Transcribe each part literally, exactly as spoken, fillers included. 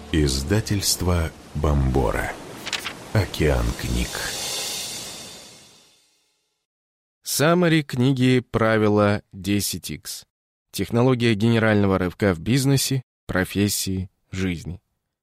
Издательство Бомбора. Океан книг. Саммари книги «Правило десять икс». Технология генерального рывка в бизнесе, профессии, жизни.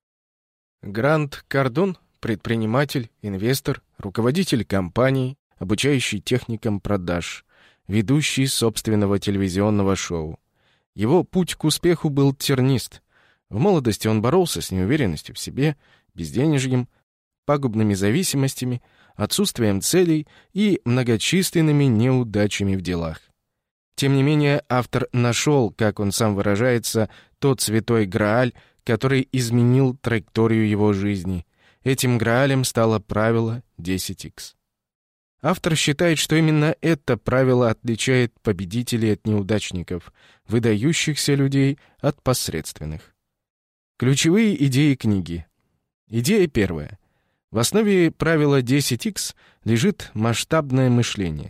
Грант Кардон – предприниматель, инвестор, руководитель компании, обучающий техникам продаж, ведущий собственного телевизионного шоу. Его путь к успеху был тернист. В молодости он боролся с неуверенностью в себе, безденежьем, пагубными зависимостями, отсутствием целей и многочисленными неудачами в делах. Тем не менее, автор нашел, как он сам выражается, тот святой Грааль, который изменил траекторию его жизни. Этим Граалем стало правило десять икс. Автор считает, что именно это правило отличает победителей от неудачников, выдающихся людей от посредственных. Ключевые идеи книги. Идея первая. В основе правила десять икс лежит масштабное мышление.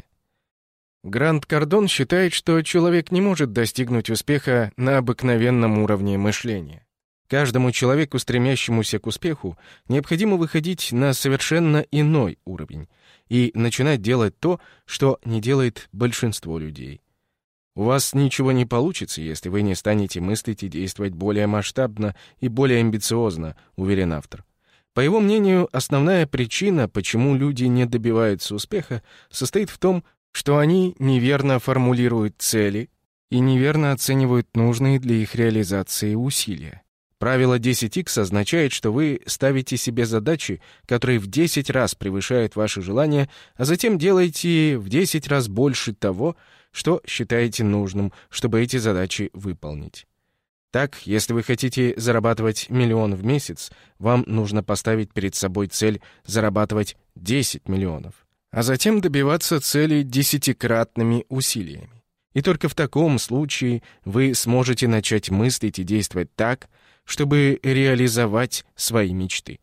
Грант Кардон считает, что человек не может достигнуть успеха на обыкновенном уровне мышления. Каждому человеку, стремящемуся к успеху, необходимо выходить на совершенно иной уровень и начинать делать то, что не делает большинство людей. У вас ничего не получится, если вы не станете мыслить и действовать более масштабно и более амбициозно, уверен автор. По его мнению, основная причина, почему люди не добиваются успеха, состоит в том, что они неверно формулируют цели и неверно оценивают нужные для их реализации усилия. Правило десять икс означает, что вы ставите себе задачи, которые в десять раз превышают ваши желания, а затем делаете в десять раз больше того, что считаете нужным, чтобы эти задачи выполнить. Так, если вы хотите зарабатывать миллион в месяц, вам нужно поставить перед собой цель зарабатывать десять миллионов, а затем добиваться цели десятикратными усилиями. И только в таком случае вы сможете начать мыслить и действовать так, чтобы реализовать свои мечты.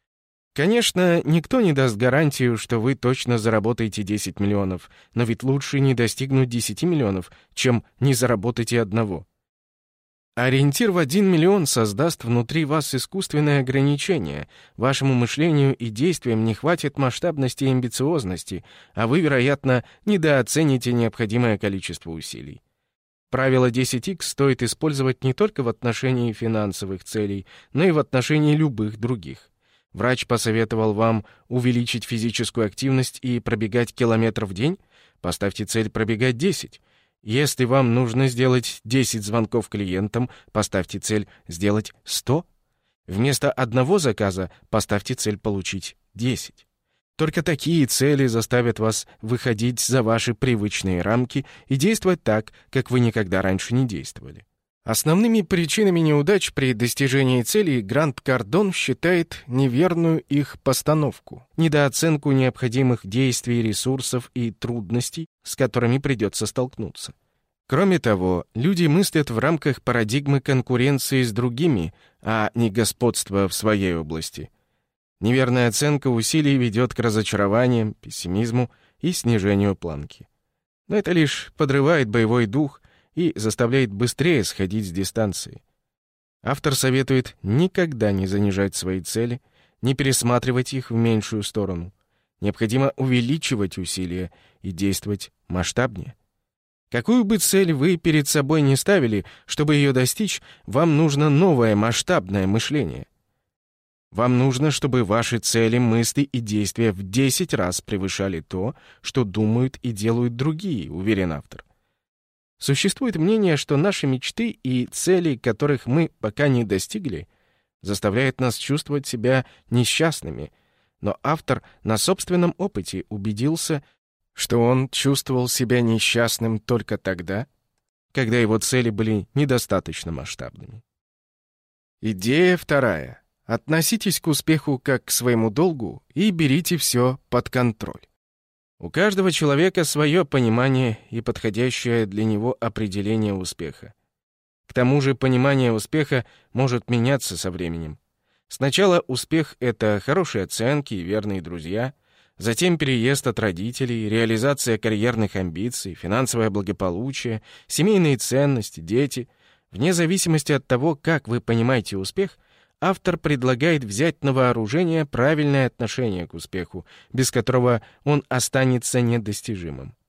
Конечно, никто не даст гарантию, что вы точно заработаете десять миллионов, но ведь лучше не достигнуть десяти миллионов, чем не заработать и одного. Ориентир в один миллион создаст внутри вас искусственное ограничение. Вашему мышлению и действиям не хватит масштабности и амбициозности, а вы, вероятно, недооцените необходимое количество усилий. Правило десять икс стоит использовать не только в отношении финансовых целей, но и в отношении любых других. Врач посоветовал вам увеличить физическую активность и пробегать километр в день? Поставьте цель пробегать десять. Если вам нужно сделать десять звонков клиентам, поставьте цель сделать сто. Вместо одного заказа поставьте цель получить десять. Только такие цели заставят вас выходить за ваши привычные рамки и действовать так, как вы никогда раньше не действовали. Основными причинами неудач при достижении целей Грант Кардон считает неверную их постановку, недооценку необходимых действий, ресурсов и трудностей, с которыми придется столкнуться. Кроме того, люди мыслят в рамках парадигмы конкуренции с другими, а не господства в своей области. Неверная оценка усилий ведет к разочарованиям, пессимизму и снижению планки. Но это лишь подрывает боевой дух и заставляет быстрее сходить с дистанции. Автор советует никогда не занижать свои цели, не пересматривать их в меньшую сторону. Необходимо увеличивать усилия и действовать масштабнее. Какую бы цель вы перед собой не ставили, чтобы ее достичь, вам нужно новое масштабное мышление. Вам нужно, чтобы ваши цели, мысли и действия в десять раз превышали то, что думают и делают другие, уверен автор. Существует мнение, что наши мечты и цели, которых мы пока не достигли, заставляют нас чувствовать себя несчастными, но автор на собственном опыте убедился, что он чувствовал себя несчастным только тогда, когда его цели были недостаточно масштабными. Идея вторая. Относитесь к успеху как к своему долгу и берите все под контроль. У каждого человека свое понимание и подходящее для него определение успеха. К тому же понимание успеха может меняться со временем. Сначала успех — это хорошие оценки и верные друзья, затем переезд от родителей, реализация карьерных амбиций, финансовое благополучие, семейные ценности, дети. Вне зависимости от того, как вы понимаете успех, автор предлагает взять на вооружение правильное отношение к успеху, без которого он останется недостижимым.